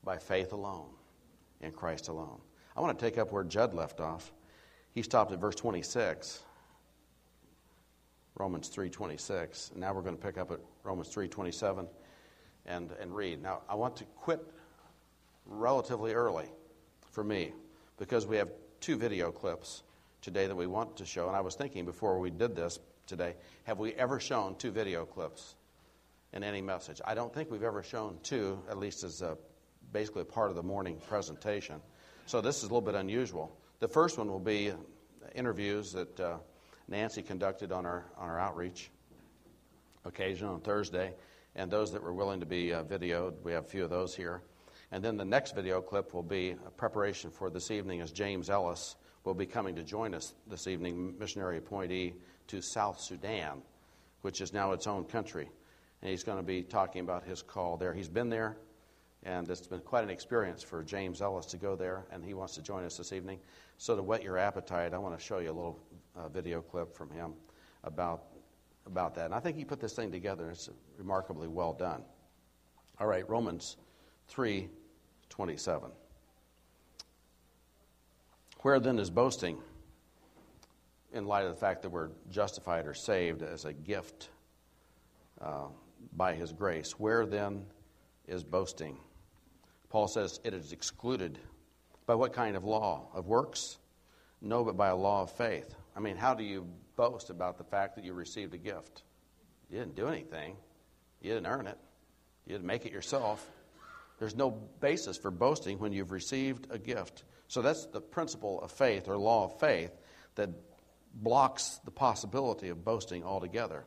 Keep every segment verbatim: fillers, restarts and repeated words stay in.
by faith alone, in Christ alone. I want to take up where Judd left off. He stopped at verse twenty-six, Romans three twenty-six. And now we're going to pick up at Romans three twenty-seven and, and read. Now, I want to quit relatively early for me because we have two video clips today that we want to show. And I was thinking before we did this today, have we ever shown two video clips in any message? I don't think we've ever shown two, at least as a, basically a part of the morning presentation. So this is a little bit unusual. The first one will be interviews that uh, Nancy conducted on our on our outreach occasion on Thursday, and those that were willing to be uh, videoed. We have a few of those here. And then the next video clip will be a preparation for this evening, as James Ellis will be coming to join us this evening, missionary appointee to South Sudan, which is now its own country. And he's going to be talking about his call there. He's been there, and it's been quite an experience for James Ellis to go there, and he wants to join us this evening. So to whet your appetite, I want to show you a little uh, video clip from him about about that. And I think he put this thing together, and it's remarkably well done. All right, Romans three twenty-seven. Where then is boasting, in light of the fact that we're justified or saved as a gift uh, by his grace? Where then is boasting? Paul says it is excluded. By what kind of law? Of works? No, but by a law of faith. I mean, how do you boast about the fact that you received a gift? You didn't do anything. You didn't earn it. You didn't make it yourself. There's no basis for boasting when you've received a gift. So that's the principle of faith, or law of faith, that blocks the possibility of boasting altogether.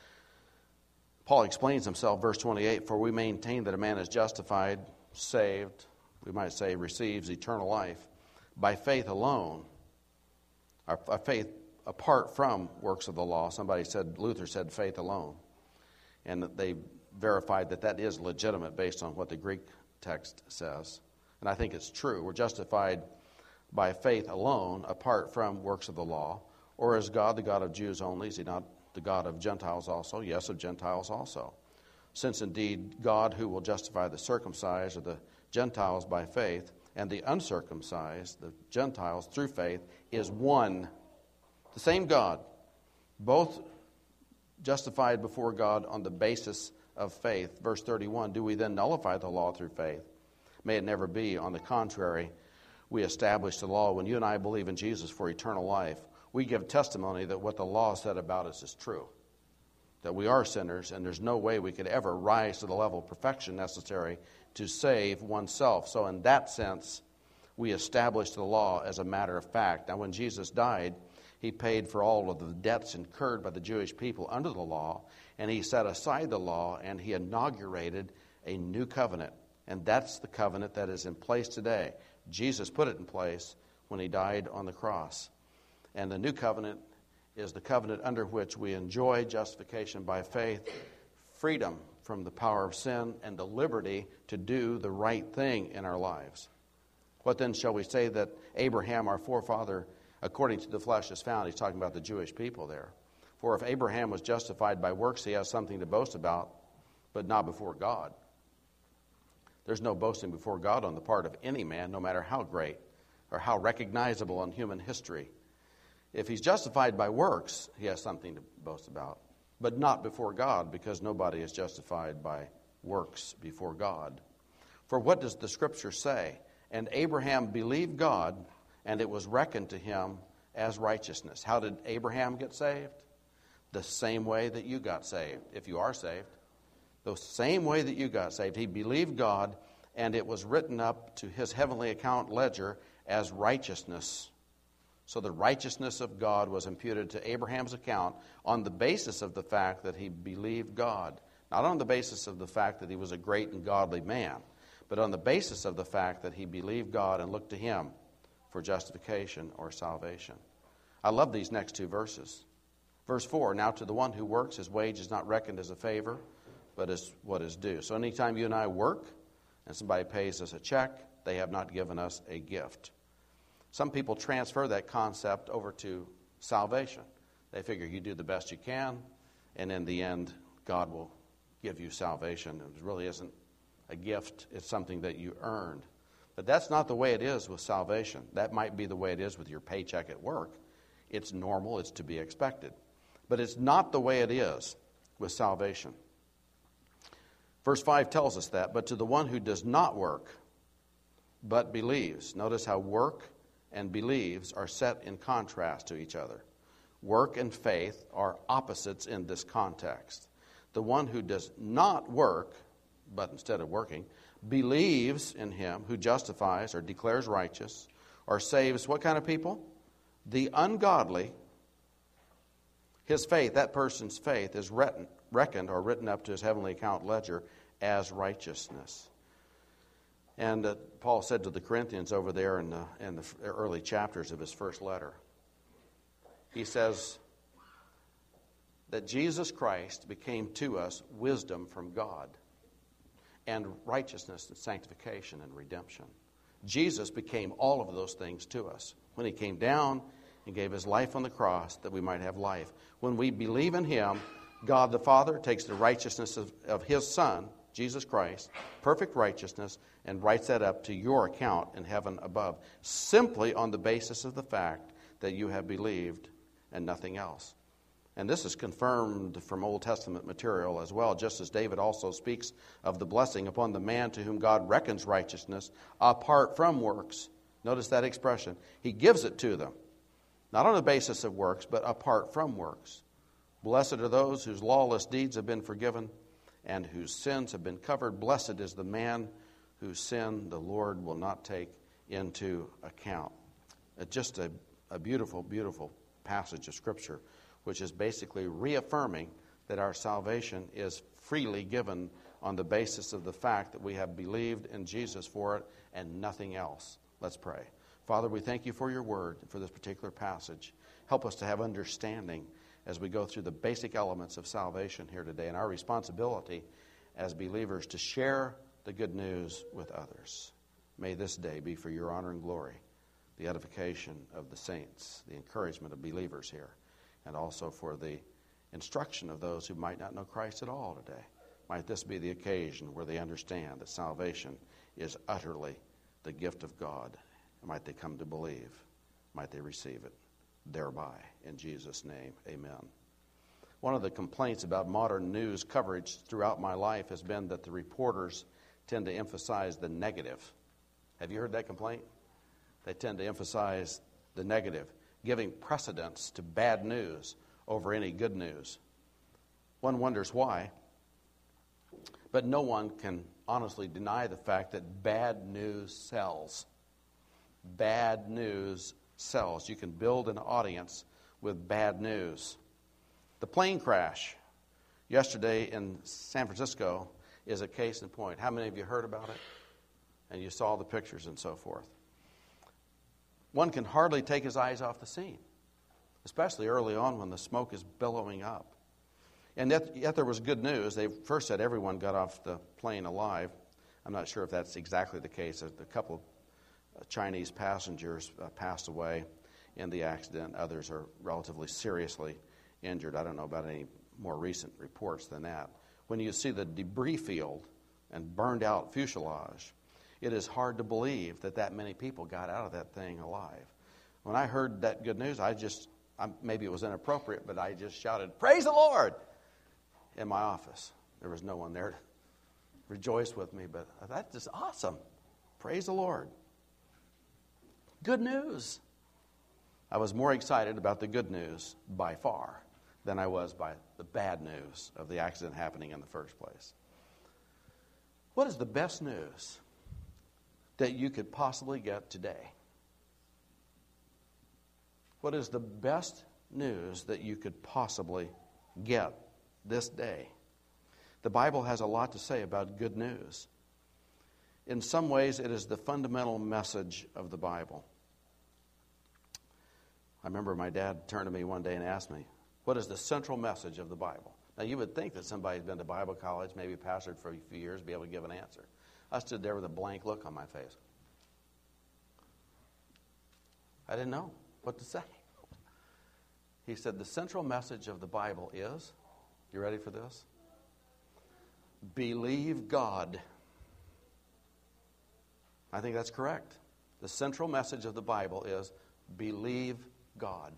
Paul explains himself, verse twenty-eight, for we maintain that a man is justified, saved, we might say receives eternal life, by faith alone, our, our faith apart from works of the law. Somebody said, Luther said faith alone. And they verified that that is legitimate based on what the Greek text says. And I think it's true. We're justified by faith alone, apart from works of the law. Or is God the God of Jews only? Is he not the God of Gentiles also? Yes, of Gentiles also. Since indeed God, who will justify the circumcised or the Gentiles by faith, and the uncircumcised, the Gentiles through faith, is one. The same God, both justified before God on the basis of faith. Verse thirty-one, do we then nullify the law through faith? May it never be. On the contrary, we establish the law. When you and I believe in Jesus for eternal life, we give testimony that what the law said about us is true. That we are sinners, and there's no way we could ever rise to the level of perfection necessary to save oneself. So in that sense, we establish the law as a matter of fact. Now, when Jesus died, he paid for all of the debts incurred by the Jewish people under the law, and he set aside the law, and he inaugurated a new covenant. And that's the covenant that is in place today. Jesus put it in place when he died on the cross. And the new covenant is the covenant under which we enjoy justification by faith, freedom from the power of sin, and the liberty to do the right thing in our lives. What then shall we say that Abraham, our forefather, according to the flesh is found? He's talking about the Jewish people there. For if Abraham was justified by works, he has something to boast about, but not before God. There's no boasting before God on the part of any man, no matter how great or how recognizable in human history. If he's justified by works, he has something to boast about, but not before God, because nobody is justified by works before God. For what does the Scripture say? And Abraham believed God, and it was reckoned to him as righteousness. How did Abraham get saved? The same way that you got saved, if you are saved. The same way that you got saved. He believed God, and it was written up to his heavenly account ledger as righteousness. So the righteousness of God was imputed to Abraham's account on the basis of the fact that he believed God. Not on the basis of the fact that he was a great and godly man, but on the basis of the fact that he believed God and looked to him for justification or salvation. I love these next two verses. Verse four, now to the one who works, his wage is not reckoned as a favor, but as what is due. So anytime you and I work and somebody pays us a check, they have not given us a gift. Some people transfer that concept over to salvation. They figure you do the best you can, and in the end, God will give you salvation. It really isn't a gift. It's something that you earned. But that's not the way it is with salvation. That might be the way it is with your paycheck at work. It's normal. It's to be expected. But it's not the way it is with salvation. Verse five tells us that. But to the one who does not work, but believes. Notice how work and believes are set in contrast to each other. Work and faith are opposites in this context. The one who does not work, but instead of working, believes in him who justifies or declares righteous or saves what kind of people? The ungodly. His faith, that person's faith, is written, reckoned or written up to his heavenly account ledger as righteousness. And uh, Paul said to the Corinthians over there in the, in the early chapters of his first letter, he says that Jesus Christ became to us wisdom from God and righteousness and sanctification and redemption. Jesus became all of those things to us when he came down and gave his life on the cross that we might have life. When we believe in him, God the Father takes the righteousness of, of his Son, Jesus Christ, perfect righteousness, and writes that up to your account in heaven above, simply on the basis of the fact that you have believed and nothing else. And this is confirmed from Old Testament material as well, just as David also speaks of the blessing upon the man to whom God reckons righteousness apart from works. Notice that expression. He gives it to them, not on the basis of works, but apart from works. Blessed are those whose lawless deeds have been forgiven and whose sins have been covered. Blessed is the man whose sin the Lord will not take into account. It's just a, a beautiful, beautiful passage of Scripture, which is basically reaffirming that our salvation is freely given on the basis of the fact that we have believed in Jesus for it and nothing else. Let's pray. Father, we thank you for your word and for this particular passage. Help us to have understanding as we go through the basic elements of salvation here today and our responsibility as believers to share the good news with others. May this day be for your honor and glory, the edification of the saints, the encouragement of believers here, and also for the instruction of those who might not know Christ at all today. Might this be the occasion where they understand that salvation is utterly the gift of God. Might they come to believe. Might they receive it thereby. In Jesus' name, amen. One of the complaints about modern news coverage throughout my life has been that the reporters tend to emphasize the negative. Have you heard that complaint? They tend to emphasize the negative, giving precedence to bad news over any good news. One wonders why, but no one can honestly deny the fact that bad news sells. Bad news sells. You can build an audience with bad news. The plane crash yesterday in San Francisco is a case in point. How many of you heard about it? And you saw the pictures and so forth. One can hardly take his eyes off the scene, especially early on when the smoke is billowing up. And yet, yet there was good news. They first said everyone got off the plane alive. I'm not sure if that's exactly the case. A couple of Chinese passengers uh, passed away in the accident. Others are relatively seriously injured. I don't know about any more recent reports than that. When you see the debris field and burned out fuselage, it is hard to believe that that many people got out of that thing alive. When I heard that good news, I just, I, maybe it was inappropriate, but I just shouted, "Praise the Lord!" in my office. There was no one there to rejoice with me, but that's just awesome. Praise the Lord. Good news. I was more excited about the good news by far than I was by the bad news of the accident happening in the first place. What is the best news that you could possibly get today? What is the best news that you could possibly get this day? The Bible has a lot to say about good news. In some ways, it is the fundamental message of the Bible. I remember my dad turned to me one day and asked me, "What is the central message of the Bible?" Now, you would think that somebody who's been to Bible college, maybe pastored for a few years, would be able to give an answer. I stood there with a blank look on my face. I didn't know what to say. He said, the central message of the Bible is, you ready for this? Believe God. I think that's correct. The central message of the Bible is believe God.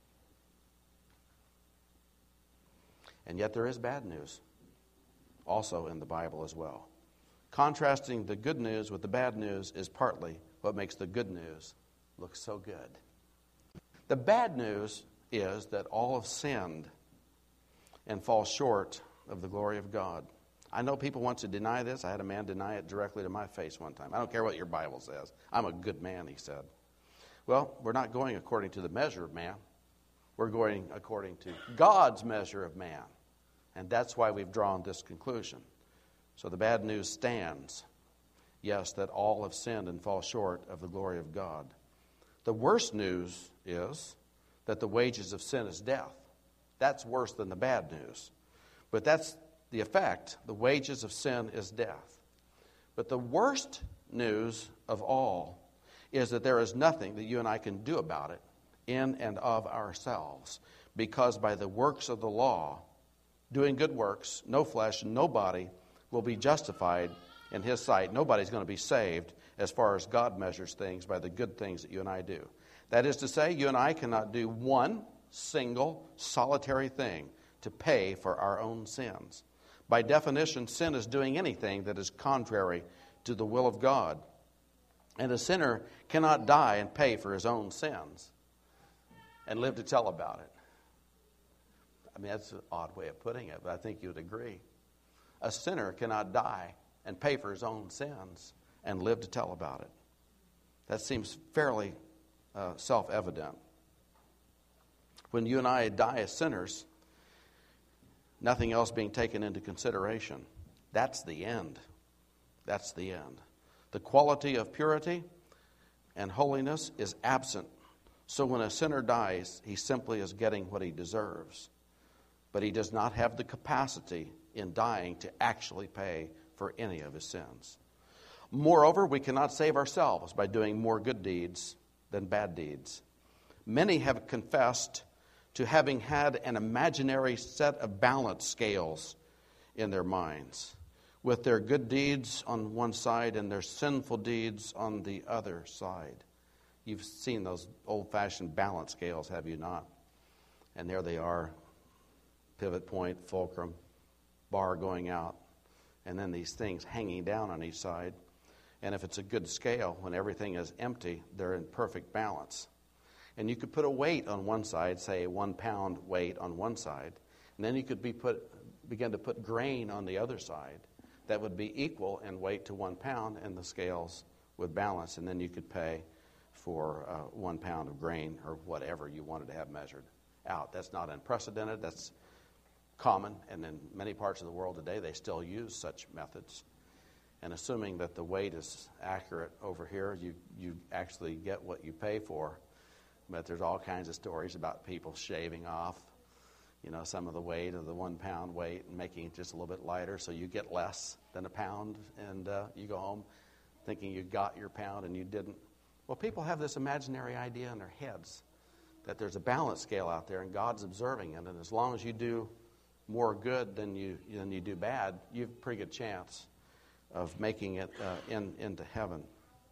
And yet there is bad news also in the Bible as well. Contrasting the good news with the bad news is partly what makes the good news look so good. The bad news is that all have sinned and fall short of the glory of God. I know people want to deny this. I had a man deny it directly to my face one time. I don't care what your Bible says. I'm a good man, he said. Well, we're not going according to the measure of man. We're going according to God's measure of man. And that's why we've drawn this conclusion. So the bad news stands. Yes, that all have sinned and fall short of the glory of God. The worst news is that the wages of sin is death. That's worse than the bad news. But that's the effect. The wages of sin is death. But the worst news of all is that there is nothing that you and I can do about it in and of ourselves. Because by the works of the law, doing good works, no flesh, no body will be justified in his sight. Nobody's going to be saved as far as God measures things by the good things that you and I do. That is to say, you and I cannot do one single solitary thing to pay for our own sins. By definition, sin is doing anything that is contrary to the will of God. And a sinner cannot die and pay for his own sins and live to tell about it. I mean, that's an odd way of putting it, but I think you would agree. A sinner cannot die and pay for his own sins and live to tell about it. That seems fairly uh, self-evident. When you and I die as sinners, nothing else being taken into consideration, that's the end. That's the end. The quality of purity and holiness is absent. So when a sinner dies, he simply is getting what he deserves. But he does not have the capacity in dying to actually pay for any of his sins. Moreover, we cannot save ourselves by doing more good deeds than bad deeds. Many have confessed to having had an imaginary set of balance scales in their minds, with their good deeds on one side and their sinful deeds on the other side. You've seen those old-fashioned balance scales, have you not? And there they are, pivot point, fulcrum, bar going out, and then these things hanging down on each side. And if it's a good scale, when everything is empty, they're in perfect balance. And you could put a weight on one side, say one pound weight on one side, and then you could be put, begin to put grain on the other side that would be equal in weight to one pound, and the scales would balance, and then you could pay for uh, one pound of grain or whatever you wanted to have measured out. That's not unprecedented. That's common, and in many parts of the world today, they still use such methods. And assuming that the weight is accurate over here, you, you actually get what you pay for. But there's all kinds of stories about people shaving off, you know, some of the weight of the one pound weight and making it just a little bit lighter so you get less than a pound, and uh, you go home thinking you got your pound and you didn't. Well, people have this imaginary idea in their heads that there's a balance scale out there and God's observing it, and as long as you do more good than you than you do bad, you have a pretty good chance of making it uh, in into heaven.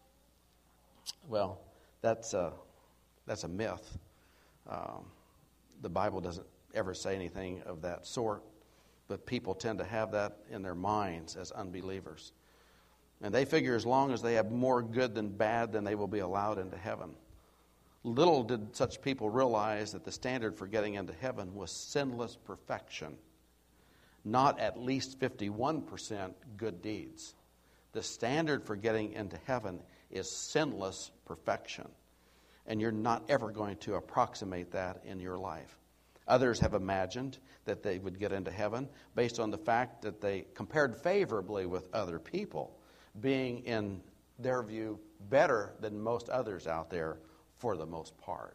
Well, that's a that's a myth. Um, the Bible doesn't ever say anything of that sort, but people tend to have that in their minds as unbelievers, and they figure as long as they have more good than bad, then they will be allowed into heaven. Little did such people realize that the standard for getting into heaven was sinless perfection, not at least fifty-one percent good deeds. The standard for getting into heaven is sinless perfection, and you're not ever going to approximate that in your life. Others have imagined that they would get into heaven based on the fact that they compared favorably with other people, being, in their view, better than most others out there for the most part.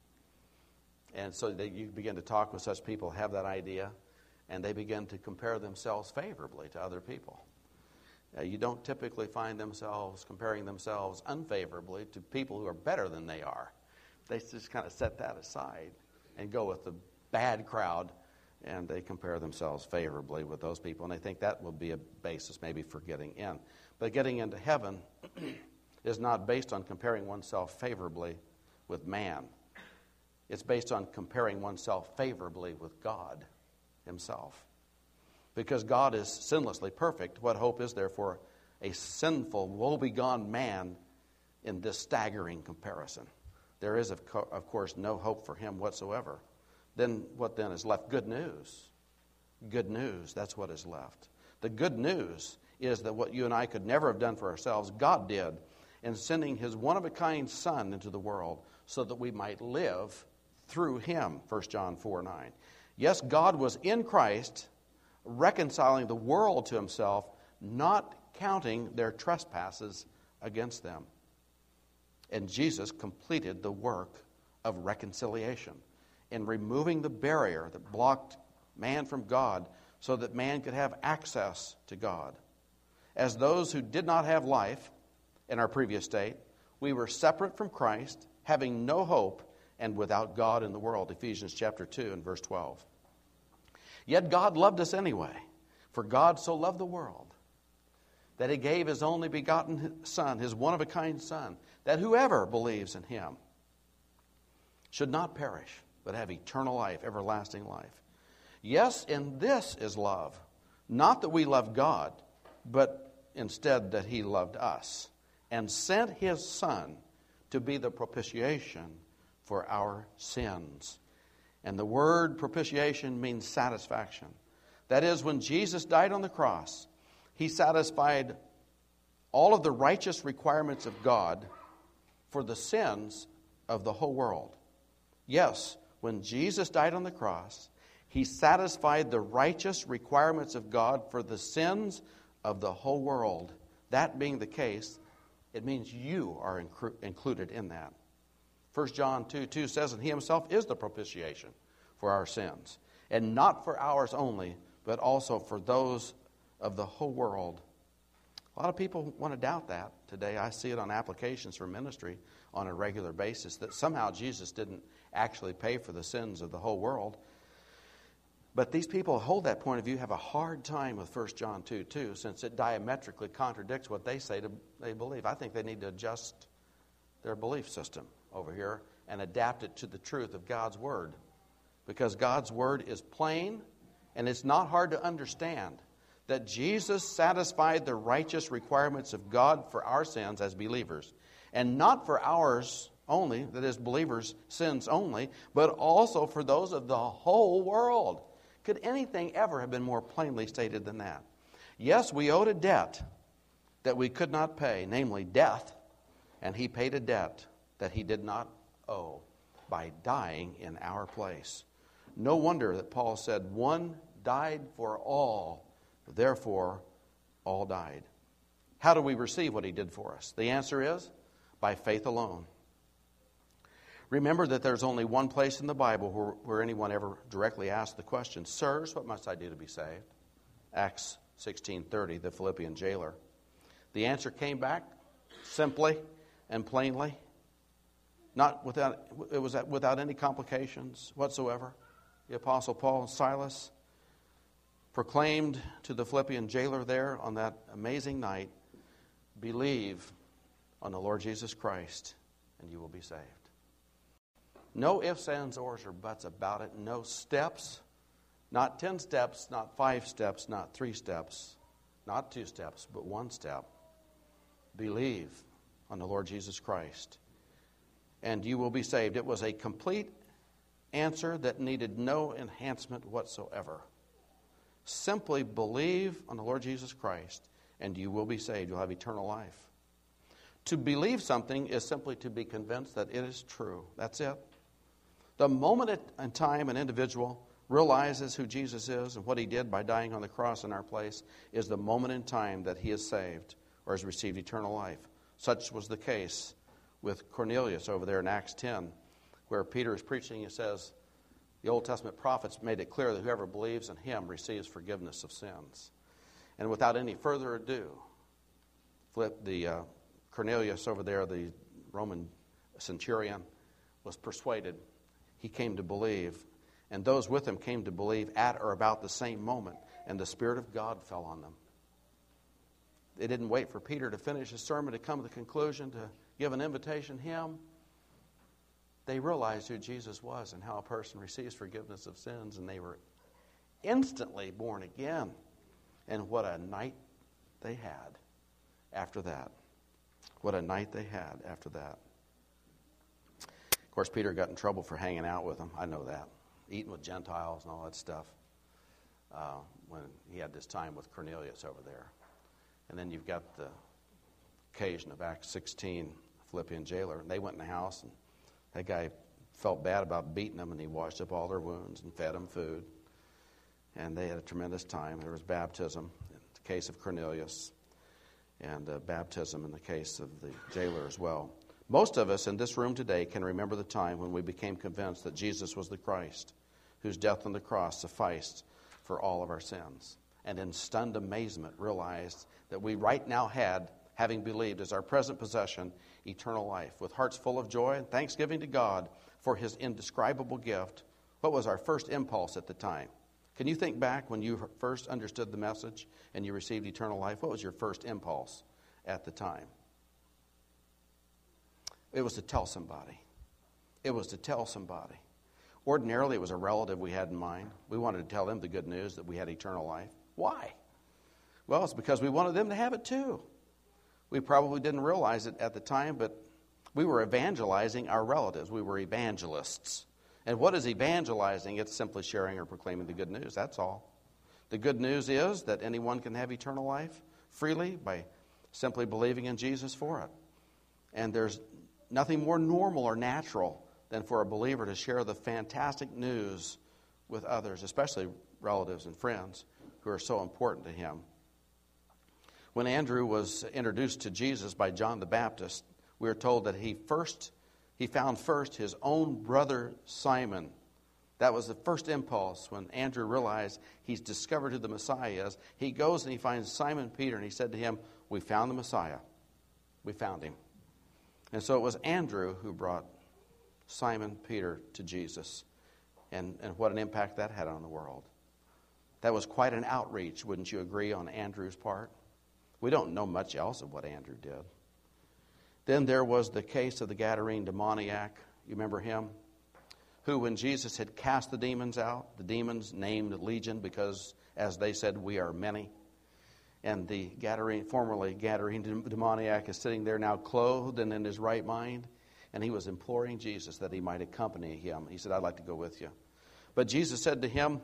And so they, you begin to talk with such people, have that idea, and they begin to compare themselves favorably to other people. Uh, you don't typically find themselves comparing themselves unfavorably to people who are better than they are. They just kind of set that aside and go with the bad crowd, and they compare themselves favorably with those people, and they think that will be a basis maybe for getting in. But getting into heaven is not based on comparing oneself favorably with man. It's based on comparing oneself favorably with God himself. Because God is sinlessly perfect, what hope is there for a sinful, woebegone man in this staggering comparison? There is, of, co- of course, no hope for him whatsoever. Then what then is left? Good news. Good news, that's what is left. The good news is that what you and I could never have done for ourselves, God did in sending his one-of-a-kind Son into the world so that we might live through him, First John four nine. Yes, God was in Christ reconciling the world to himself, not counting their trespasses against them. And Jesus completed the work of reconciliation in removing the barrier that blocked man from God so that man could have access to God. As those who did not have life in our previous state, we were separate from Christ, having no hope, and without God in the world. Ephesians chapter two and verse twelve. Yet God loved us anyway, for God so loved the world that he gave his only begotten Son, his one-of-a-kind Son, that whoever believes in him should not perish, but have eternal life, everlasting life. Yes, and this is love, not that we loved God, but instead that he loved us, and sent his Son to be the propitiation for our sins. And the word propitiation means satisfaction. That is, when Jesus died on the cross, he satisfied all of the righteous requirements of God for the sins of the whole world. Yes, when Jesus died on the cross, he satisfied the righteous requirements of God for the sins of the whole world. That being the case, it means you are incru- included in that. First John two two says that he himself is the propitiation for our sins, and not for ours only, but also for those of the whole world. A lot of people want to doubt that today. I see it on applications for ministry on a regular basis, that somehow Jesus didn't actually pay for the sins of the whole world. But these people who hold that point of view have a hard time with First John two two, since it diametrically contradicts what they say to, they believe. I think they need to adjust their belief system over here and adapt it to the truth of God's Word. Because God's Word is plain, and it's not hard to understand that Jesus satisfied the righteous requirements of God for our sins as believers, and not for ours only, that is, believers' sins only, but also for those of the whole world. Could anything ever have been more plainly stated than that? Yes, we owed a debt that we could not pay, namely death, and he paid a debt that he did not owe by dying in our place. No wonder that Paul said, one died for all, therefore all died. How do we receive what he did for us? The answer is by faith alone. Remember that there's only one place in the Bible where, where anyone ever directly asked the question, "Sirs, what must I do to be saved?" Acts sixteen thirty, the Philippian jailer. The answer came back simply and plainly. Not without, it was without any complications whatsoever. The Apostle Paul and Silas proclaimed to the Philippian jailer there on that amazing night, "Believe on the Lord Jesus Christ, and you will be saved." No ifs, ands, ors, or buts about it. No steps. Not ten steps, not five steps, not three steps, not two steps, but one step. Believe on the Lord Jesus Christ, and you will be saved. It was a complete answer that needed no enhancement whatsoever. Simply believe on the Lord Jesus Christ, and you will be saved. You'll have eternal life. To believe something is simply to be convinced that it is true. That's it. The moment in time an individual realizes who Jesus is and what he did by dying on the cross in our place is the moment in time that he is saved or has received eternal life. Such was the case with Cornelius over there in Acts ten, where Peter is preaching. He says, the Old Testament prophets made it clear that whoever believes in him receives forgiveness of sins. And without any further ado, flip the uh, Cornelius over there, the Roman centurion, was persuaded. He came to believe, and those with him came to believe at or about the same moment, and the Spirit of God fell on them. They didn't wait for Peter to finish his sermon to come to the conclusion to give an invitation hymn. They realized who Jesus was and how a person receives forgiveness of sins, and they were instantly born again. And what a night they had after that. What a night they had after that. Of course, Peter got in trouble for hanging out with them. I know that. Eating with Gentiles and all that stuff. Uh, when he had this time with Cornelius over there. And then you've got the occasion of Acts sixteen, Philippian jailer. And they went in the house, and that guy felt bad about beating them, and he washed up all their wounds and fed them food. And they had a tremendous time. There was baptism in the case of Cornelius, and uh, baptism in the case of the jailer as well. Most of us in this room today can remember the time when we became convinced that Jesus was the Christ, whose death on the cross sufficed for all of our sins. And in stunned amazement realized that we right now had, having believed as our present possession, eternal life. With hearts full of joy and thanksgiving to God for his indescribable gift, what was our first impulse at the time? Can you think back when you first understood the message and you received eternal life? What was your first impulse at the time? It was to tell somebody. It was to tell somebody. Ordinarily, it was a relative we had in mind. We wanted to tell them the good news that we had eternal life. Why? Well, it's because we wanted them to have it too. We probably didn't realize it at the time, but we were evangelizing our relatives. We were evangelists. And what is evangelizing? It's simply sharing or proclaiming the good news. That's all. The good news is that anyone can have eternal life freely by simply believing in Jesus for it. And there's nothing more normal or natural than for a believer to share the fantastic news with others, especially relatives and friends who are so important to him. When Andrew was introduced to Jesus by John the Baptist, we are told that he first he found first his own brother Simon. That was the first impulse when Andrew realized he's discovered who the Messiah is. He goes and he finds Simon Peter, and he said to him, "We found the Messiah. We found him." And so it was Andrew who brought Simon Peter to Jesus. And, and what an impact that had on the world. That was quite an outreach, wouldn't you agree, on Andrew's part? We don't know much else of what Andrew did. Then there was the case of the Gadarene demoniac. You remember him? Who, when Jesus had cast the demons out, the demons named Legion because, as they said, we are many. And the Gadarene, formerly Gadarene demoniac is sitting there now clothed and in his right mind. And he was imploring Jesus that he might accompany him. He said, "I'd like to go with you." But Jesus said to him,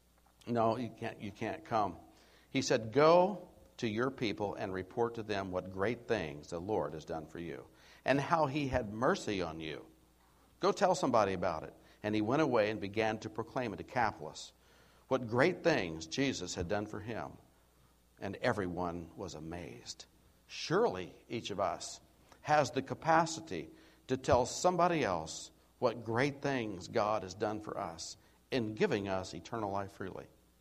"No, you can't, you can't come." He said, "Go to your people and report to them what great things the Lord has done for you and how he had mercy on you. Go tell somebody about it." And he went away and began to proclaim at Decapolis what great things Jesus had done for him. And everyone was amazed. Surely each of us has the capacity to tell somebody else what great things God has done for us in giving us eternal life freely.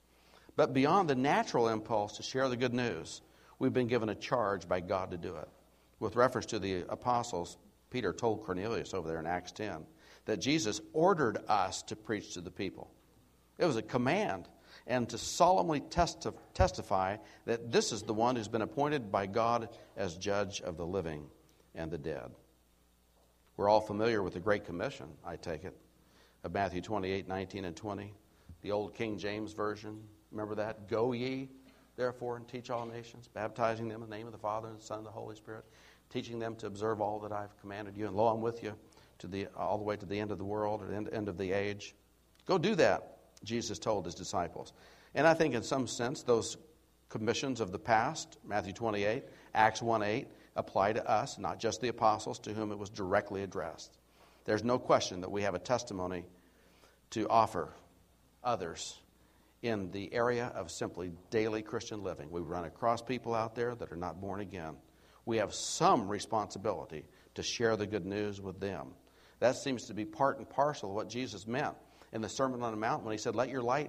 But beyond the natural impulse to share the good news, we've been given a charge by God to do it. With reference to the apostles, Peter told Cornelius over there in Acts ten that Jesus ordered us to preach to the people. It was a command, and to solemnly testi- testify that this is the one who's been appointed by God as judge of the living and the dead. We're all familiar with the Great Commission, I take it, of Matthew twenty-eight, nineteen, and twenty. The old King James Version. Remember that? "Go ye, therefore, and teach all nations, baptizing them in the name of the Father and the Son and the Holy Spirit, teaching them to observe all that I've commanded you, and lo, I'm with you to the all the way to the end of the world, or the end, end of the age." Go do that, Jesus told his disciples. And I think in some sense those commissions of the past, Matthew twenty-eight, Acts one eight, apply to us, not just the apostles to whom it was directly addressed. There's no question that we have a testimony to offer others in the area of simply daily Christian living. We run across people out there that are not born again. We have some responsibility to share the good news with them. That seems to be part and parcel of what Jesus meant in the Sermon on the Mount when he said, "Let your light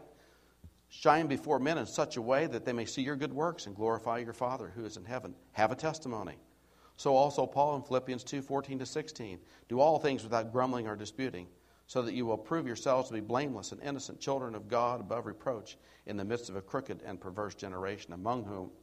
shine before men in such a way that they may see your good works and glorify your Father who is in heaven." Have a testimony. So also Paul in Philippians two, fourteen to sixteen. "Do all things without grumbling or disputing, so that you will prove yourselves to be blameless and innocent children of God above reproach in the midst of a crooked and perverse generation, among whom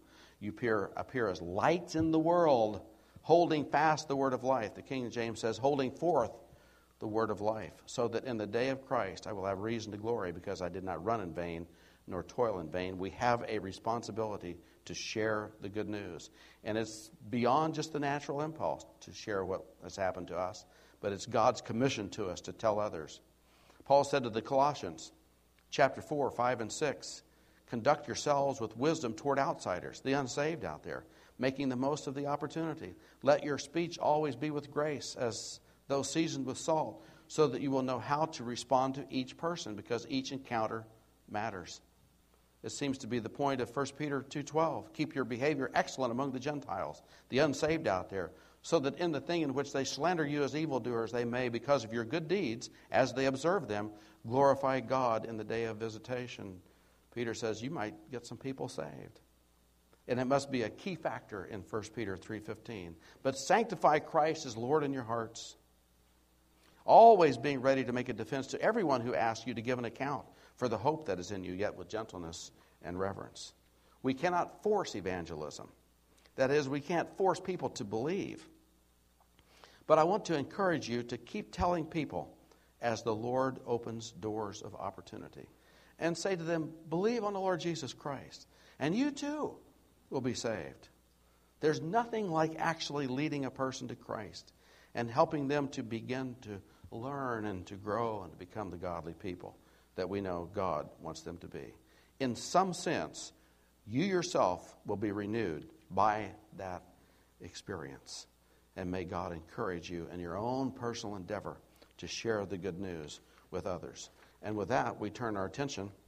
You appear, appear as lights in the world, holding fast the word of life. The King James says, holding forth the word of life, so that in the day of Christ I will have reason to glory, because I did not run in vain nor toil in vain. We have a responsibility to share the good news. And it's beyond just the natural impulse to share what has happened to us, but it's God's commission to us to tell others. Paul said to the Colossians, chapter four, five, and six, conduct yourselves with wisdom toward outsiders, the unsaved out there, making the most of the opportunity. Let your speech always be with grace, as though seasoned with salt, so that you will know how to respond to each person, because each encounter matters. It seems to be the point of First Peter two twelve. Keep your behavior excellent among the Gentiles, the unsaved out there, so that in the thing in which they slander you as evildoers, they may, because of your good deeds, as they observe them, glorify God in the day of visitation. Peter says you might get some people saved. And it must be a key factor in First Peter three fifteen. But sanctify Christ as Lord in your hearts, always being ready to make a defense to everyone who asks you to give an account for the hope that is in you, yet with gentleness and reverence. We cannot force evangelism. That is, we can't force people to believe. But I want to encourage you to keep telling people as the Lord opens doors of opportunity. And say to them, believe on the Lord Jesus Christ, and you too will be saved. There's nothing like actually leading a person to Christ and helping them to begin to learn and to grow and to become the godly people that we know God wants them to be. In some sense, you yourself will be renewed by that experience. And may God encourage you in your own personal endeavor to share the good news with others. And with that, we turn our attention